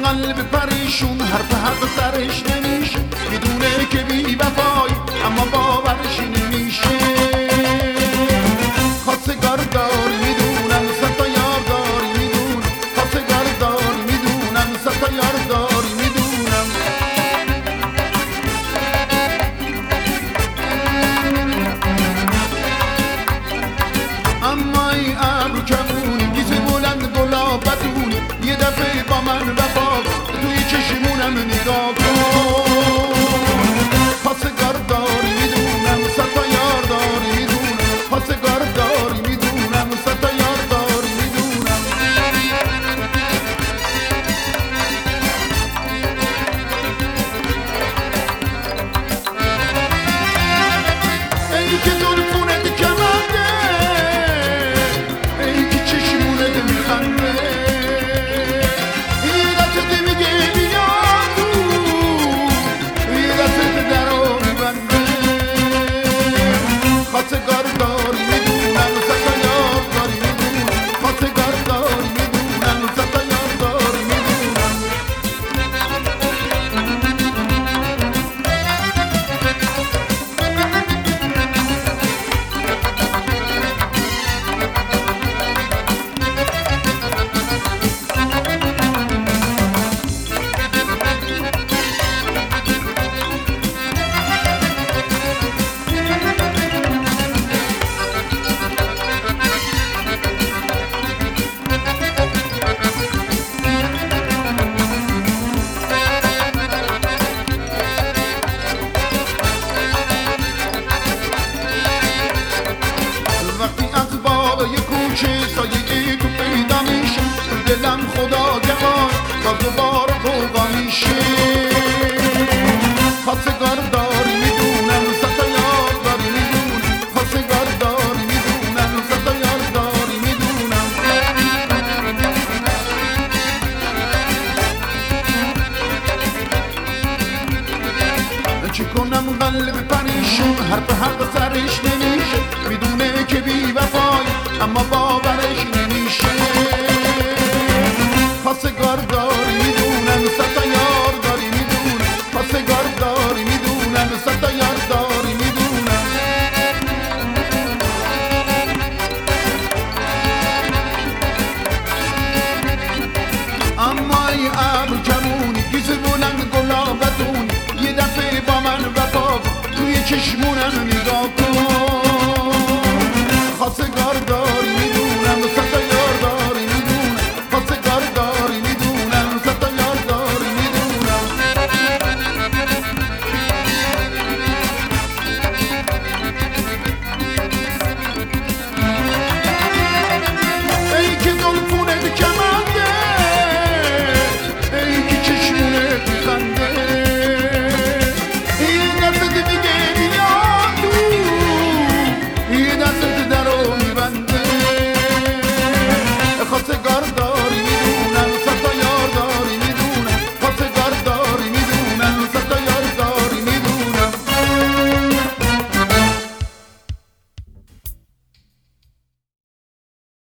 قلب پریشون حرف حق سرش نمیشه، میدونه که بی وفای اما باورش نمیشه. خواستگار داری میدونم، صد تا یار داری میدونم، خواستگار داری میدونم، صد تا یار داری میدونم. اما ای ابرو کمونی گیز بلند گلاب بدون، یه دفعه با من وفا توی چشمونم نگاه کن. خواستگار داری میدونم، صد تا یار داری میدونم، خواستگار داری میدونم، صد تا یار داری میدونم. ای که زلفونت کمنده، ای که چشمونت میخنده، یه دستت میگه بیا تو، یه دستت درو میبنده. خواستگار داری میدونم، صد تا یار داری میدونم، خواستگار داری میدونم، صد تا یار داری میدونم. وقتی از بالای کوچه سایه تو پیدا میشه، دلم خدا جوان تا دوباره غوغا میشه. خواستگار داری میدونم، صد تا یار داری میدونم، خواستگار داری میدونم، صد تا یار داری میدونم. چی کنم قلب پریشون حرف حق سرش نمیشه، میدونه که بی وفای اما باورش نمیشه. خواستگار داری میدونم، صد تا یار داری میدونم، خواستگار داری میدونم، صد تا یار داری میدونم. اما ای ابر کمونی گیز بلند گلابتون، یه دفعه با من وفا توی چشمونم